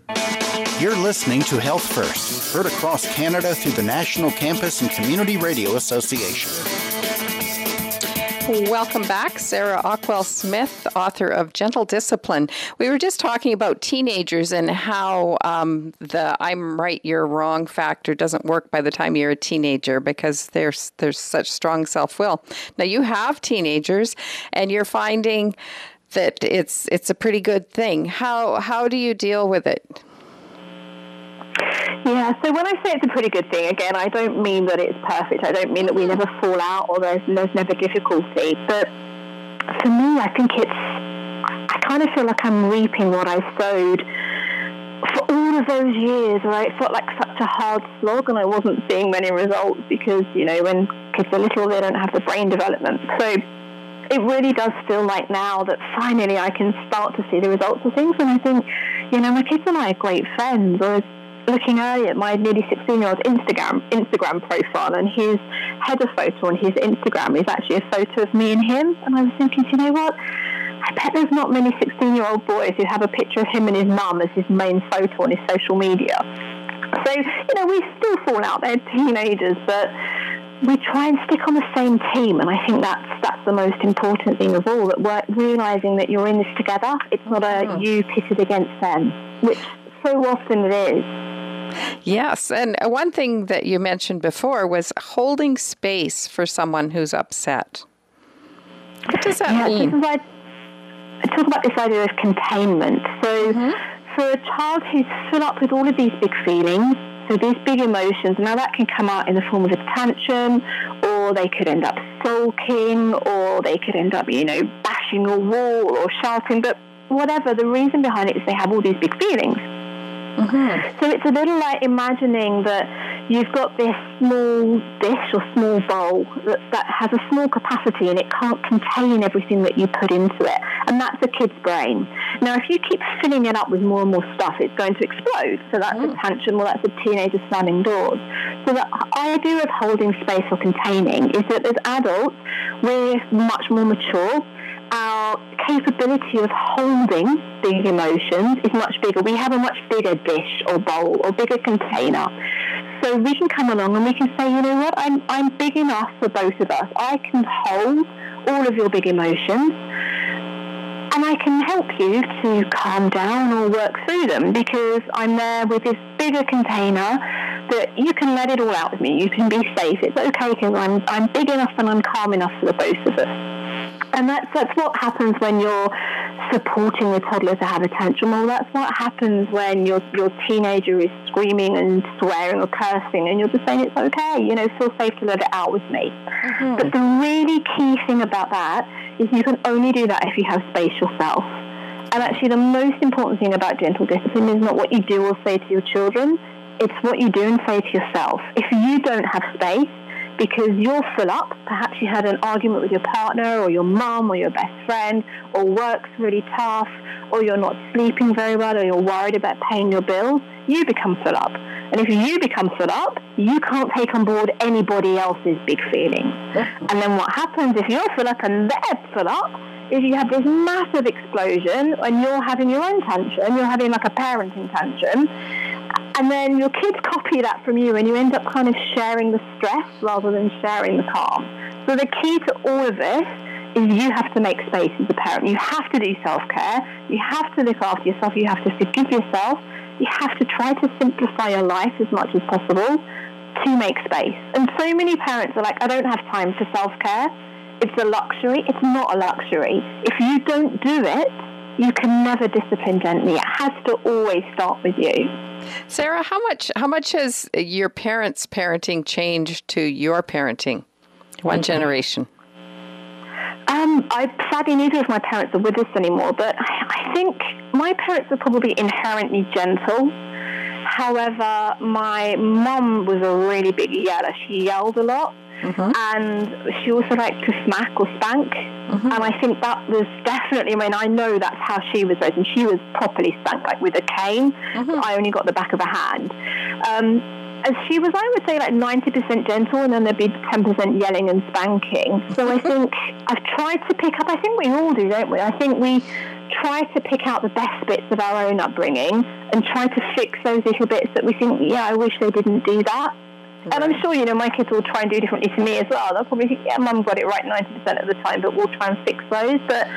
You're listening to Health First, heard across Canada through the National Campus and Community Radio Association. Welcome back. Sarah Ockwell-Smith, author of Gentle Discipline. We were just talking about teenagers and how the I'm right, you're wrong factor doesn't work by the time you're a teenager because there's such strong self-will. Now, you have teenagers and you're finding that it's a pretty good thing. How do you deal with it? Yeah, so when I say it's a pretty good thing, again, I don't mean that it's perfect. I don't mean that we never fall out or there's never difficulty. But for me, I think I kind of feel like I'm reaping what I sowed for all of those years where it felt like such a hard slog and I wasn't seeing many results because, when kids are little, they don't have the brain development. So it really does feel like now that finally I can start to see the results of things. And I think, my kids and I are great friends. I was looking earlier at my nearly 16-year-old's Instagram profile, and his header photo on his Instagram is actually a photo of me and him. And I was thinking, you know what? I bet there's not many 16-year-old boys who have a picture of him and his mum as his main photo on his social media. So, we still fall out. They're teenagers, but we try and stick on the same team. And I think that's the most important thing of all, that we're realising that you're in this together. It's not you pitted against them, which so often it is. Yes, and one thing that you mentioned before was holding space for someone who's upset. What does that mean? I talk about this idea of containment. So for a child who's full up with all of these big feelings, so these big emotions, now that can come out in the form of a tantrum, or they could end up sulking, or they could end up, bashing a wall or shouting, but whatever, the reason behind it is they have all these big feelings. So it's a little like imagining that you've got this small dish or small bowl that has a small capacity and it can't contain everything that you put into it. And that's a kid's brain. Now, if you keep filling it up with more and more stuff, it's going to explode. So that's a tantrum, or that's a teenager slamming doors. So the idea of holding space or containing is that as adults, we're much more mature. Our capability of holding big emotions is much bigger. We have a much bigger dish or bowl or bigger container. So we can come along and we can say, you know what, I'm big enough for both of us. I can hold all of your big emotions and I can help you to calm down or work through them because I'm there with this bigger container that you can let it all out with me. You can be safe. It's okay because I'm big enough and I'm calm enough for the both of us. And that's what happens when you're supporting the toddler to have a tantrum, or that's what happens when your teenager is screaming and swearing or cursing, and you're just saying, it's okay, feel safe to let it out with me. But the really key thing about that is you can only do that if you have space yourself. And actually the most important thing about gentle discipline is not what you do or say to your children, it's what you do and say to yourself. If you don't have space, because you're full up, perhaps you had an argument with your partner or your mum or your best friend, or work's really tough, or you're not sleeping very well, or you're worried about paying your bills, you become full up. And if you become full up, you can't take on board anybody else's big feelings. And then what happens if you're full up and they're full up is you have this massive explosion and you're having your own tantrum, you're having like a parenting tantrum, and then your kids copy that from you and you end up kind of sharing the stress rather than sharing the calm. So the key to all of this is you have to make space as a parent. You have to do self-care. You have to look after yourself. You have to forgive yourself. You have to try to simplify your life as much as possible to make space. And so many parents are like, I don't have time for self-care. It's a luxury. It's not a luxury. If you don't do it, you can never discipline gently. It has to always start with you. Sarah, how much has your parents' parenting changed to your parenting? One generation. Sadly, neither of my parents are with us anymore, but I think my parents are probably inherently gentle. However, my mum was a really big yeller. She yelled a lot. And she also liked to smack or spank. And I think that was definitely, I know that's how she was raised, and she was properly spanked, like with a cane. I only got the back of a hand. And she was, I would say, like 90% gentle, and then there'd be 10% yelling and spanking. So I think I've tried to pick up, I think we all do, don't we? I think we try to pick out the best bits of our own upbringing and try to fix those little bits that we think, yeah, I wish they didn't do that. Right. And I'm sure, my kids will try and do differently to me as well. They'll probably think, yeah, Mum got it right 90% of the time, but we'll try and fix those. But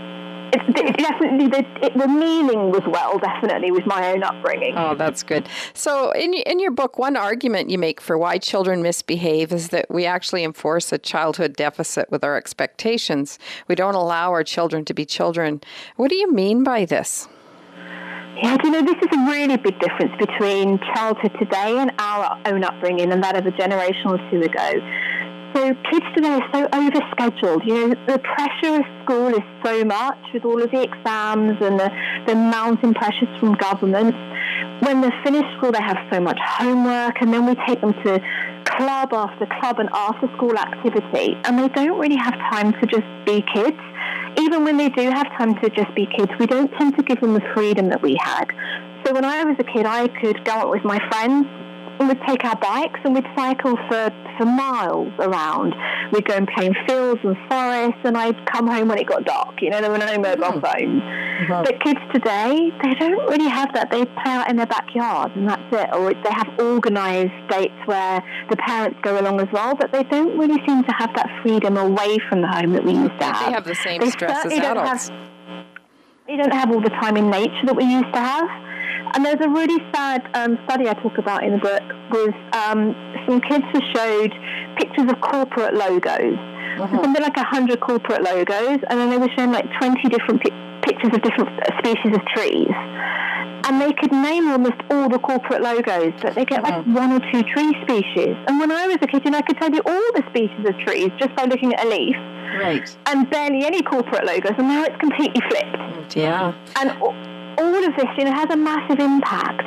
definitely, the meaning was definitely with my own upbringing. Oh, that's good. So in your book, one argument you make for why children misbehave is that we actually enforce a childhood deficit with our expectations. We don't allow our children to be children. What do you mean by this? Yeah, this is a really big difference between childhood today and our own upbringing and that of a generation or two ago. So kids today are so overscheduled. The pressure of school is so much with all of the exams and the mounting pressures from government. When they're finished school, they have so much homework, and then we take them to club after club and after school activity, and they don't really have time to just be kids. Even when they do have time to just be kids, we don't tend to give them the freedom that we had. So when I was a kid, I could go out with my friends, and we'd take our bikes and we'd cycle for miles around. We'd go and play in fields and forests, and I'd come home when it got dark. There were no mobile phones. Mm-hmm. But kids today, they don't really have that. They play out in their backyard, and that's it. Or they have organised dates where the parents go along as well, but they don't really seem to have that freedom away from the home that we used to have. They have the same stress as adults. They don't have all the time in nature that we used to have. And there's a really sad study I talk about in the book with some kids who showed pictures of corporate logos. Mm-hmm. Something like 100 corporate logos, and then they were showing like 20 different pictures of different species of trees. And they could name almost all the corporate logos, but they get like one or two tree species. And when I was a kid, I could tell you all the species of trees just by looking at a leaf. Right. And barely any corporate logos, and now it's completely flipped. Yeah. And all of this, has a massive impact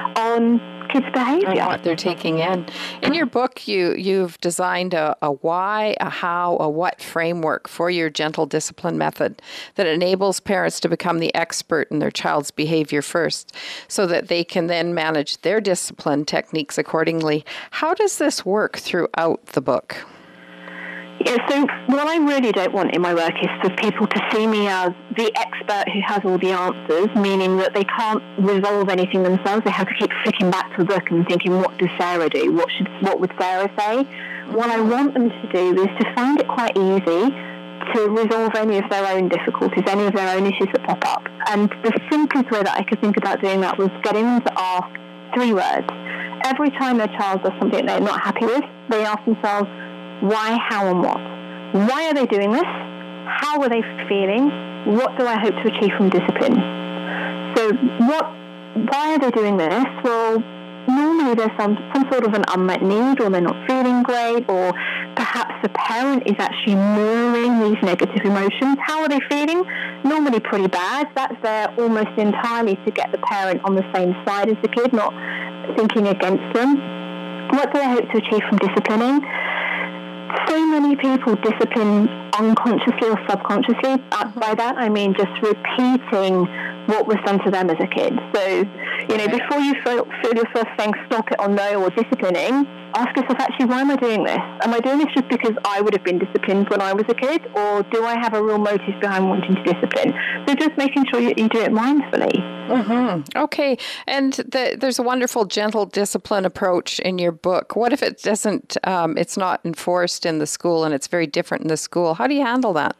on kids' behavior. And what they're taking in. In your book, you've designed a why, a how, a what framework for your gentle discipline method that enables parents to become the expert in their child's behavior first, so that they can then manage their discipline techniques accordingly. How does this work throughout the book? Yeah, so what I really don't want in my work is for people to see me as the expert who has all the answers, meaning that they can't resolve anything themselves. They have to keep flicking back to the book and thinking, what does Sarah do? What would Sarah say? What I want them to do is to find it quite easy to resolve any of their own difficulties, any of their own issues that pop up. And the simplest way that I could think about doing that was getting them to ask 3 words. Every time their child does something they're not happy with, they ask themselves, why, how, and what? Why are they doing this? How are they feeling? What do I hope to achieve from discipline? So why are they doing this? Well, normally there's some sort of an unmet need, or they're not feeling great, or perhaps the parent is actually mirroring these negative emotions. How are they feeling? Normally pretty bad. That's there almost entirely to get the parent on the same side as the kid, not thinking against them. What do I hope to achieve from disciplining? So many people discipline unconsciously or subconsciously. By that, I mean just repeating what was done to them as a kid. So, before you feel yourself saying stop it or no or disciplining, ask yourself, actually, why am I doing this? Am I doing this just because I would have been disciplined when I was a kid, or do I have a real motive behind wanting to discipline? So just making sure you do it mindfully. Mm-hmm. Okay. And there's a wonderful gentle discipline approach in your book. What if it doesn't, it's not enforced in the school and it's very different in the school? How do you handle that?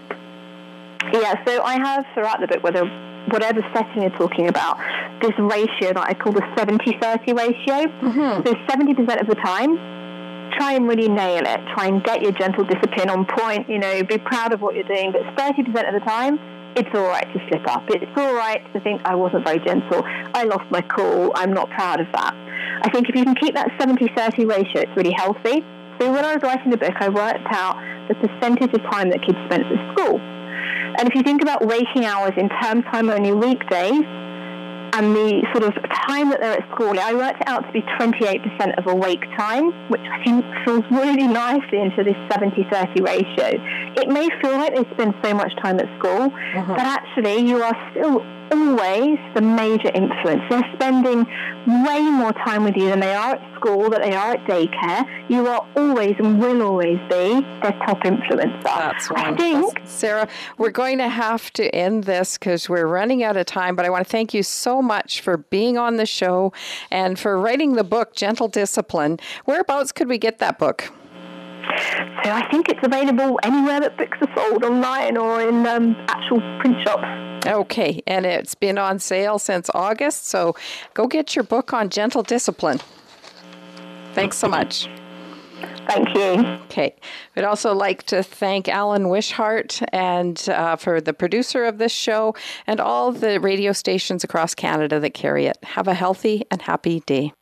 Yeah, so I have throughout the book, whatever setting you're talking about, this ratio that I call the 70-30 ratio. Mm-hmm. So 70% of the time, try and really nail it. Try and get your gentle discipline on point, be proud of what you're doing. But 30% of the time, it's all right to slip up. It's all right to think, I wasn't very gentle. I lost my cool. I'm not proud of that. I think if you can keep that 70-30 ratio, it's really healthy. So when I was writing the book, I worked out the percentage of time that kids spent at school. And if you think about waking hours in term time only weekdays and the sort of time that they're at school, I worked it out to be 28% of awake time, which I think falls really nicely into this 70-30 ratio. It may feel like they spend so much time at school, but actually you are still always the major influence. They're spending way more time with you than they are at school, that they are at daycare. You are always and will always be their top influencer. That's I think, Sarah, we're going to have to end this because we're running out of time, but I want to thank you so much for being on the show and for writing the book, Gentle Discipline. Whereabouts could we get that book? So I think it's available anywhere that books are sold, online or in actual print shops. Okay, and it's been on sale since August, so go get your book on Gentle Discipline. Thanks so much. Thank you. Okay. We'd also like to thank Alan Wishart and for the producer of this show and all the radio stations across Canada that carry it. Have a healthy and happy day.